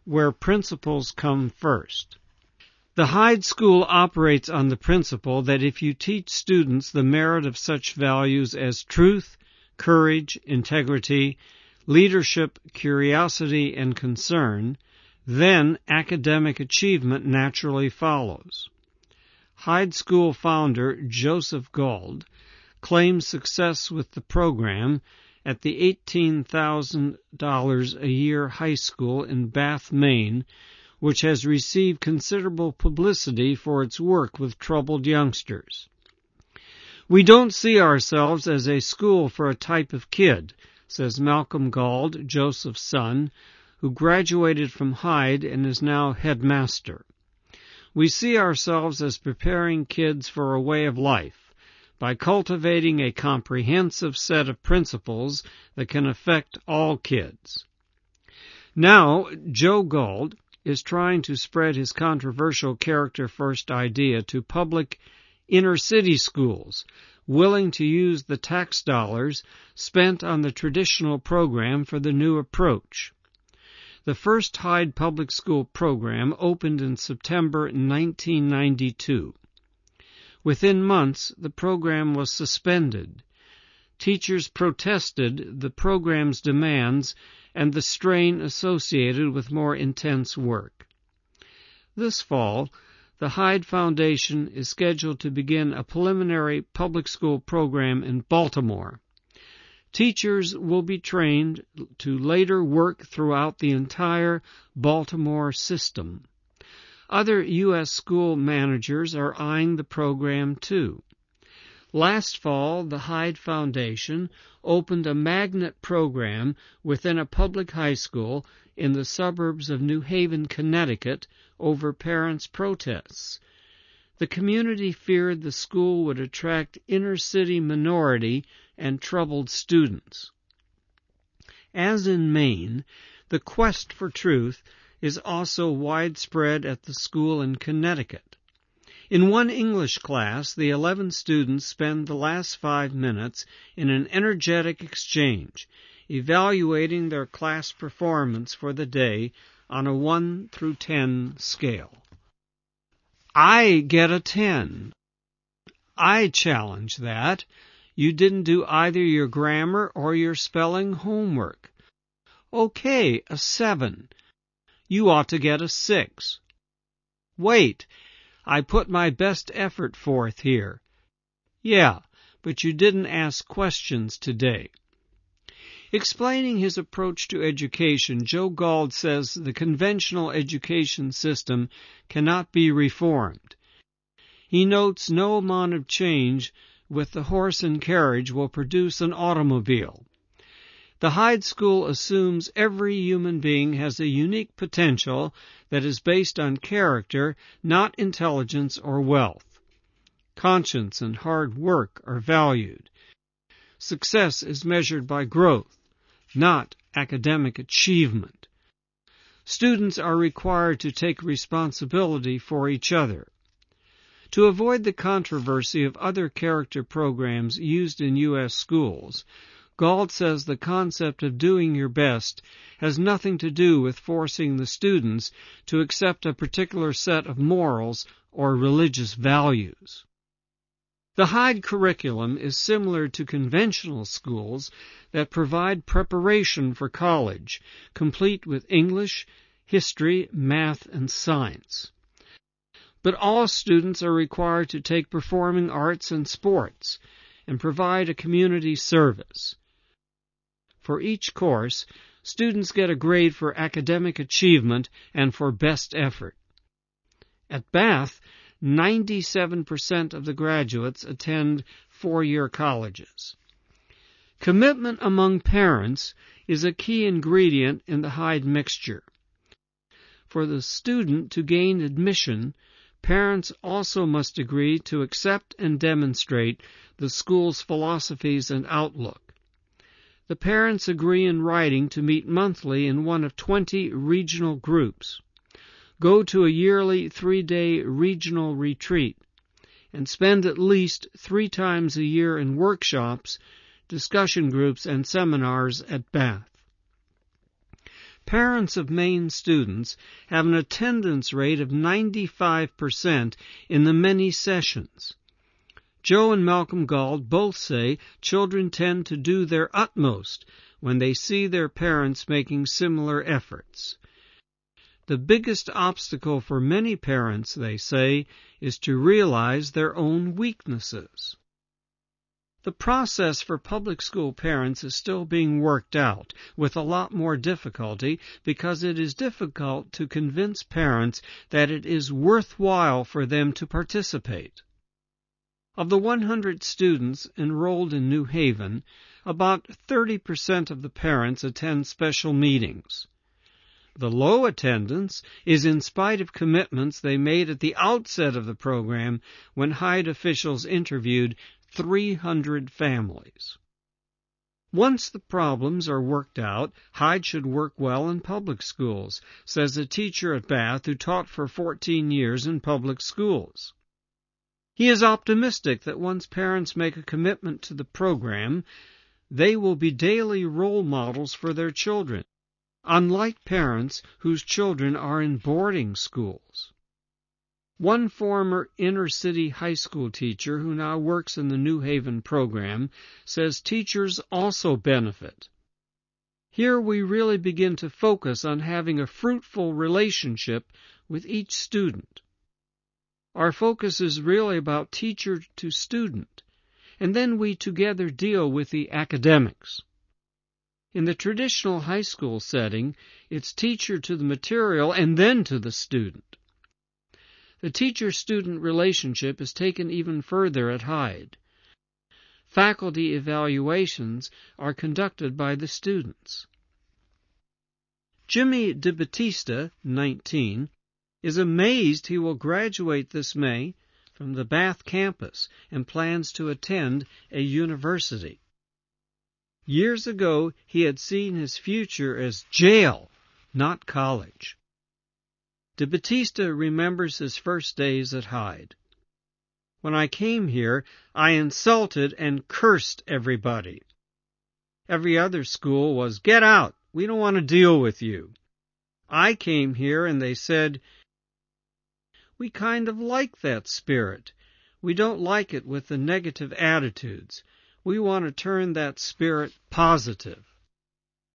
where principles come first. The Hyde School operates on the principle that if you teach students the merit of such values as truth, courage, integrity, leadership, curiosity, and concern, then academic achievement naturally follows. Hyde School founder Joseph Galt claims success with the program at the $18,000 a year high school in Bath, Maine, which has received considerable publicity for its work with troubled youngsters. "We don't see ourselves as a school for a type of kid," says Malcolm Galt, Joseph's son, who graduated from Hyde and is now headmaster. "We see ourselves as preparing kids for a way of life by cultivating a comprehensive set of principles that can affect all kids." Now, Joe Galt is trying to spread his controversial character-first idea to public inner-city schools, willing to use the tax dollars spent on the traditional program for the new approach. The first Hyde Public School program opened in September 1992. Within months, the program was suspended. Teachers protested the program's demands and the strain associated with more intense work. This fall, the Hyde Foundation is scheduled to begin a preliminary public school program in Baltimore. Teachers will be trained to later work throughout the entire Baltimore system. Other U.S. school managers are eyeing the program too. Last fall, the Hyde Foundation opened a magnet program within a public high school in the suburbs of New Haven, Connecticut, over parents' protests. The community feared the school would attract inner-city minority and troubled students. As in Maine, the quest for truth is also widespread at the school in Connecticut. In one English class, the 11 students spend the last 5 minutes in an energetic exchange, evaluating their class performance for the day on a 1 through 10 scale. "I get a 10. I challenge that. You didn't do either your grammar or your spelling homework." "Okay, a 7. You ought to get a 6. "Wait, I put my best effort forth here." "Yeah, but you didn't ask questions today." Explaining his approach to education, Joe Galt says the conventional education system cannot be reformed. He notes no amount of change with the horse and carriage will produce an automobile. The Hyde School assumes every human being has a unique potential that is based on character, not intelligence or wealth. Conscience and hard work are valued. Success is measured by growth, not academic achievement. Students are required to take responsibility for each other. To avoid the controversy of other character programs used in U.S. schools, Galt says the concept of doing your best has nothing to do with forcing the students to accept a particular set of morals or religious values. The Hyde curriculum is similar to conventional schools that provide preparation for college, complete with English, history, math, and science. But all students are required to take performing arts and sports and provide a community service. For each course, students get a grade for academic achievement and for best effort. At Bath, 97% of the graduates attend four-year colleges. Commitment among parents is a key ingredient in the Hyde mixture. For the student to gain admission, parents also must agree to accept and demonstrate the school's philosophies and outlook. The parents agree in writing to meet monthly in one of 20 regional groups, go to a yearly 3-day regional retreat, and spend at least 3 times a year in workshops, discussion groups, and seminars at Bath. parents of Maine students have an attendance rate of 95% in the many sessions. Joe and Malcolm Galt both say children tend to do their utmost when they see their parents making similar efforts. The biggest obstacle for many parents, they say, is to realize their own weaknesses. The process for public school parents is still being worked out, with a lot more difficulty, because it is difficult to convince parents that it is worthwhile for them to participate. Of the 100 students enrolled in New Haven, about 30% of the parents attend special meetings. The low attendance is in spite of commitments they made at the outset of the program when Hyde officials interviewed 300 families. Once the problems are worked out, Hyde should work well in public schools, says a teacher at Bath who taught for 14 years in public schools. He is optimistic that once parents make a commitment to the program, they will be daily role models for their children, unlike parents whose children are in boarding schools. One former inner-city high school teacher who now works in the New Haven program says teachers also benefit. Here we really begin to focus on having a fruitful relationship with each student. Our focus is really about teacher to student, and then we together deal with the academics. In the traditional high school setting, it's teacher to the material and then to the student. The teacher-student relationship is taken even further at Hyde. Faculty evaluations are conducted by the students. Jimmy DeBattista, 19, is amazed he will graduate this May from the Bath campus and plans to attend a university. Years ago, he had seen his future as jail, not college. DeBattista remembers his first days at Hyde. When I came here, I insulted and cursed everybody. Every other school was, "Get out, we don't want to deal with you." I came here and they said, "We kind of like that spirit. We don't like it with the negative attitudes. We want to turn that spirit positive."